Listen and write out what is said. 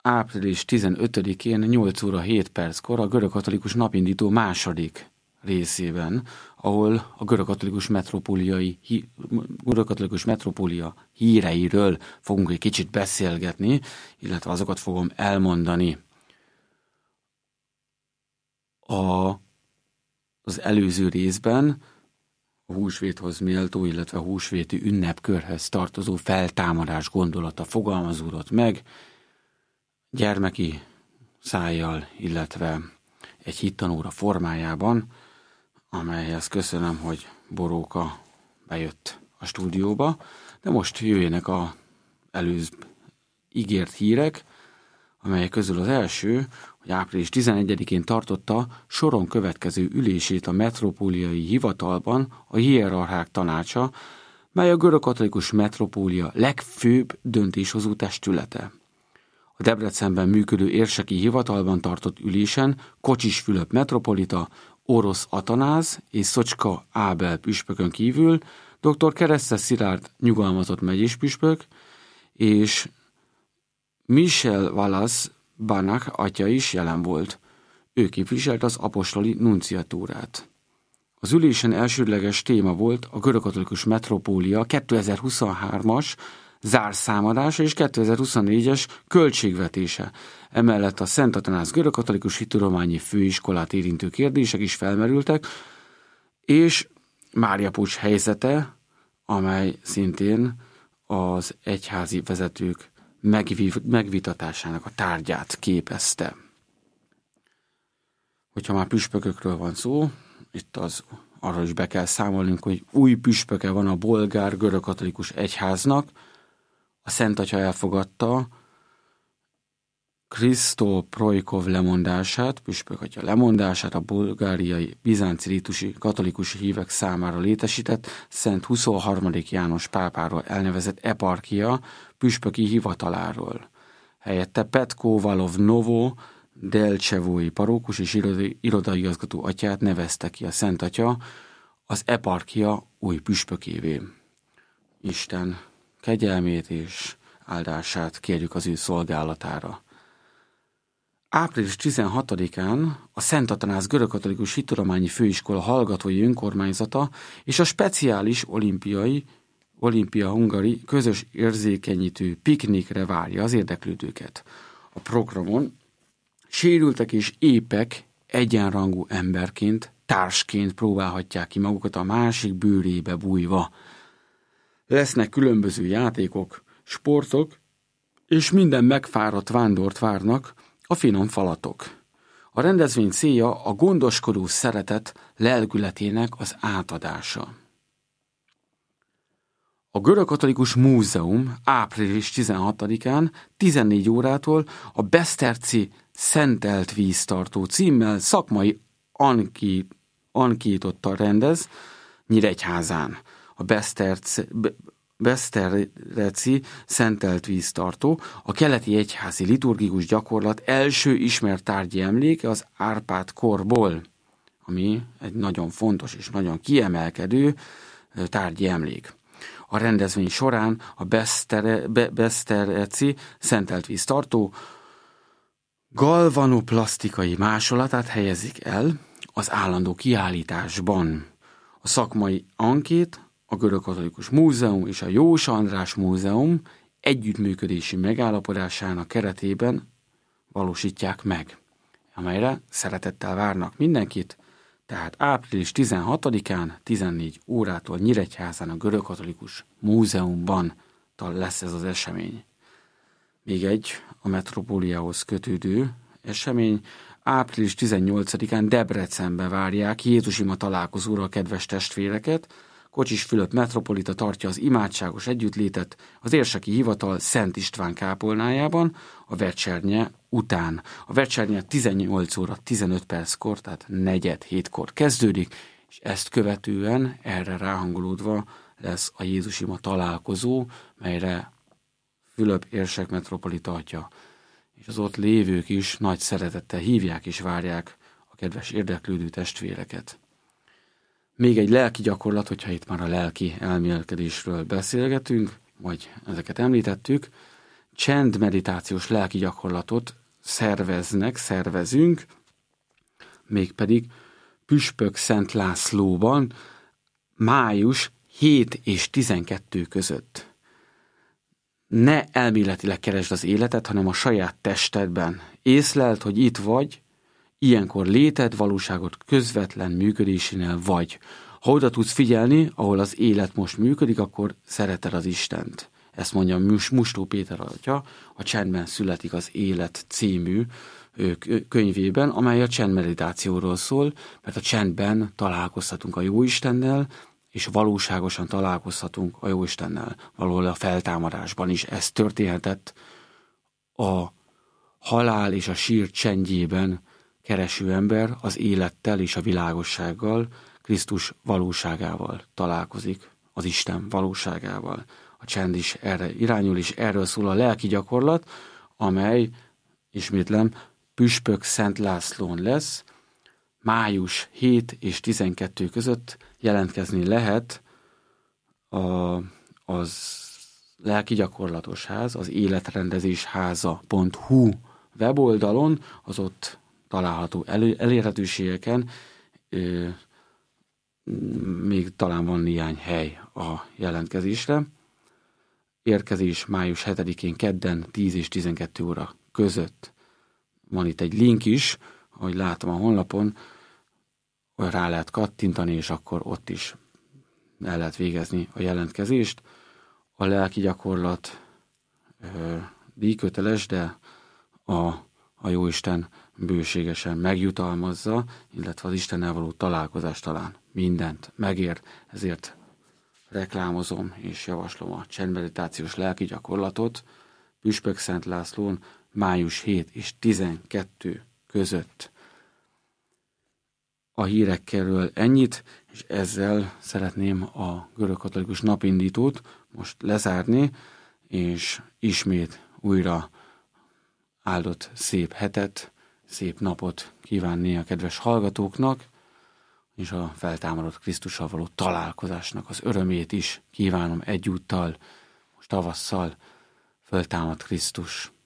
április 15-én 8 óra 7 perckor a görögkatolikus napindító második részében, ahol a görögkatolikus metropólia híreiről fogunk egy kicsit beszélgetni, illetve azokat fogom elmondani. Az előző részben a húsvéthoz méltó, illetve a húsvéti ünnepkörhöz tartozó feltámadás gondolata fogalmazódott meg, gyermeki szájjal, illetve egy hittanóra formájában, amelyhez köszönöm, hogy Boróka bejött a stúdióba, de most jöjjenek az előbb ígért hírek, amelyek közül az első, hogy április 11-én tartotta soron következő ülését a metropóliai hivatalban a hierarchák tanácsa, mely a görögkatolikus metropólia legfőbb döntéshozó testülete. A Debrecenben működő érseki hivatalban tartott ülésen Kocsis Fülöp metropolita, Orosz Atanáz és Szocska Ábel püspökön kívül dr. Keresztes Szilárd nyugalmazott megyés püspök és Michel Wallace Banach atya is jelen volt. Ő képviselt az apostoli nunciatúrát. Az ülésen elsődleges téma volt a görögkatolikus metropólia 2023-as zárszámadása és 2024-es költségvetése. Emellett a Szent Atanáz görögkatolikus hittudományi főiskolát érintő kérdések is felmerültek, és Mária Pucs helyzete, amely szintén az egyházi vezetők megvitatásának a tárgyát képezte. Hogyha már püspökökről van szó, itt arra is be kell számolnunk, hogy új püspöke van a bolgár görögkatolikus egyháznak. A Szent Atya elfogadta Krisztó Projkov lemondását, püspök atya lemondását a bulgáriai bizánci rítusi katolikus hívek számára létesített Szent 23. János pápáról elnevezett eparchia püspöki hivataláról. Helyette Petko Valov Novo Delcsevói parókus és irodaiigazgató atyát nevezte ki a Szent Atya az eparchia új püspökévé. Isten kegyelmét és áldását kérjük az ő szolgálatára. Április 16-án a Szent Atanáz görögkatolikus hittudományi főiskola hallgatói önkormányzata és a speciális Olimpia Hungari közös érzékenyítő piknikre várja az érdeklődőket. A programon sérültek és épek egyenrangú emberként, társként próbálhatják ki magukat a másik bőrébe bújva. Lesznek különböző játékok, sportok, és minden megfáradt vándort várnak a finom falatok. A rendezvény célja a gondoskodó szeretet lelkületének az átadása. A Görögkatolikus Múzeum április 16-án 14 órától a Beszterci Szentelt víztartó címmel szakmai ankétottal rendez Nyíregyházán. A Beszterci Szentelt víztartó a keleti egyházi liturgikus gyakorlat első ismert tárgyi emléke az Árpád korból, ami egy nagyon fontos és nagyon kiemelkedő tárgyi emlék. A rendezvény során a Beszterci Szentelt víztartó galvanoplasztikai másolatát helyezik el az állandó kiállításban. A szakmai ankét a Görögkatolikus Múzeum és a Jós András Múzeum együttműködési megállapodásának keretében valósítják meg, amelyre szeretettel várnak mindenkit, tehát április 16-án 14 órától Nyíregyházán a Görögkatolikus Múzeumban lesz ez az esemény. Még egy a metropóliához kötődő esemény, április 18-án Debrecenbe várják Jézusima találkozóra a kedves testvéreket. Kocsis Fülöp metropolita tartja az imádságos együttlétet az érseki hivatal Szent István kápolnájában a vecsernye után. A vecsernye 18 óra 15 perckor, tehát 6:45-kor kezdődik, és ezt követően erre ráhangolódva lesz a Jézusima találkozó, melyre Fülöp érsek metropolita atya és az ott lévők is nagy szeretettel hívják és várják a kedves érdeklődő testvéreket. Még egy lelki gyakorlat, hogyha itt már a lelki elmélkedésről beszélgetünk, vagy ezeket említettük, csendmeditációs lelki gyakorlatot szervezünk, mégpedig Püspök Szent Lászlóban május 7 és 12 között. Ne elméletileg keresd az életet, hanem a saját testedben. Észleld, hogy itt vagy, ilyenkor léted, valóságot közvetlen működésénél vagy. Ha oda tudsz figyelni, ahol az élet most működik, akkor szereted az Istent. Ezt mondja Mustó Péter atya, a Csendben születik az élet című könyvében, amely a csendmeditációról szól, mert a csendben találkozhatunk a Jóistennel, és valóságosan találkozhatunk a Jóistennel. Valahol a feltámadásban is ez történhetett a halál és a sír csendjében kereső ember az élettel és a világossággal, Krisztus valóságával találkozik, az Isten valóságával. A csend is erre irányul, és erről szól a lelki gyakorlat, amely, ismétlem, Püspök Szent Lászlón lesz, május 7 és 12 között. Jelentkezni lehet az lelki gyakorlatos ház, az életrendezésháza.hu weboldalon, az ott található elérhetőségeken, még talán van néhány hely a jelentkezésre. Érkezés május 7-én kedden 10 és 12 óra között. Van itt egy link is, ahogy látom a honlapon, rá lehet kattintani, és akkor ott is el lehet végezni a jelentkezést. A lelki gyakorlat díjköteles, de a Jóisten bőségesen megjutalmazza, illetve az Istennel való találkozás talán mindent megér, ezért reklámozom és javaslom a csendmeditációs lelki gyakorlatot Püspök Szent Lászlón május 7 és 12 között. A hírekről ennyit, és ezzel szeretném a görögkatolikus napindítót most lezárni, és ismét újra áldott szép hetet, szép napot kívánni a kedves hallgatóknak, és a feltámadott Krisztussal való találkozásnak az örömét is kívánom egyúttal, most tavasszal feltámadt Krisztus.